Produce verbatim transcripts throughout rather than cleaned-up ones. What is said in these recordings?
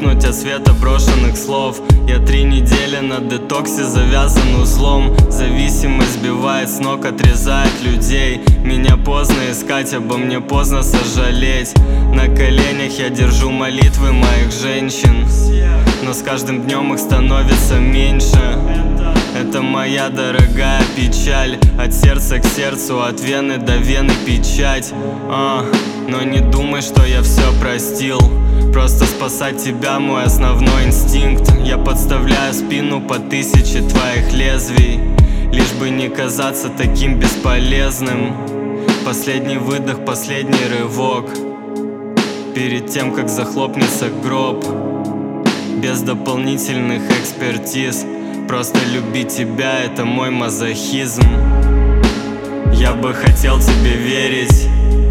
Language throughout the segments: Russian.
ослепнуть от света брошенных слов. Я три недели на детоксе завязан узлом. Зависимость сбивает с ног, отрезает людей. Меня поздно искать, обо мне поздно сожалеть. На коленях я держу молитвы моих женщин, но с каждым днем их становится меньше. Это моя дорогая печаль, от сердца к сердцу, от вены до вены печать. а, Но не думай, что я все простил. Просто спасать тебя мой основной инстинкт. Я подставляю спину по тысяче твоих лезвий, лишь бы не казаться таким бесполезным. Последний выдох, последний рывок, перед тем, как захлопнется гроб. Без дополнительных экспертиз, просто любить тебя — это мой мазохизм. Я бы хотел тебе верить,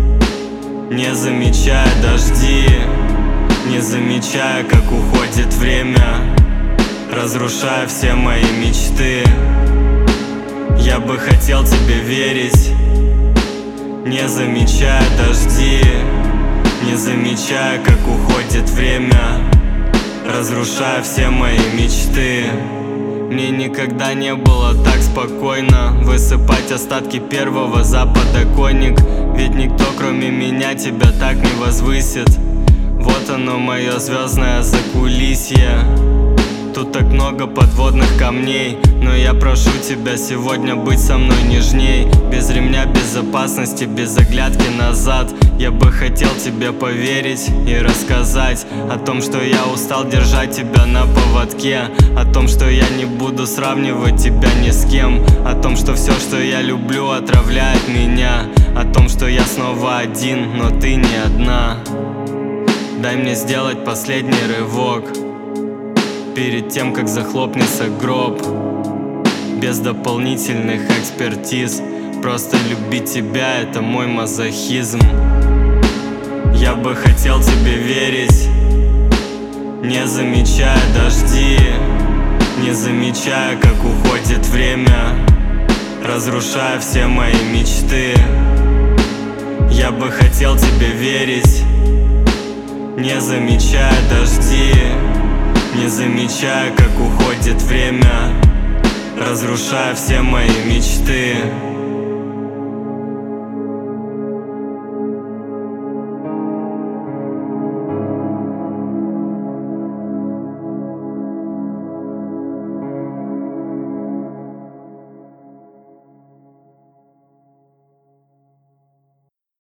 не замечая дожди, не замечая, как уходит время, разрушая все мои мечты. Я бы хотел тебе верить, не замечая дожди, не замечая, как уходит время, разрушая все мои мечты. Мне никогда не было так спокойно высыпать остатки первого за подоконник. Ведь никто, кроме меня, тебя так не возвысит. Вот оно, мое звездное закулисье. Тут так много подводных камней, но я прошу тебя сегодня быть со мной нежней. Без ремня безопасности, без оглядки назад. Я бы хотел тебе поверить и рассказать о том, что я устал держать тебя на поводке. О том, что я не буду сравнивать тебя ни с кем. О том, что все, что я люблю, отравляет меня. О том, что я снова один, но ты не одна. Дай мне сделать последний рывок, перед тем, как захлопнется гроб. Без дополнительных экспертиз, просто любить тебя — это мой мазохизм. Я бы хотел тебе верить, не замечая дожди, не замечая, как уходит время, разрушая все мои мечты. Я бы хотел тебе верить, не замечая дожди, не замечая, как уходит время, разрушая все мои мечты.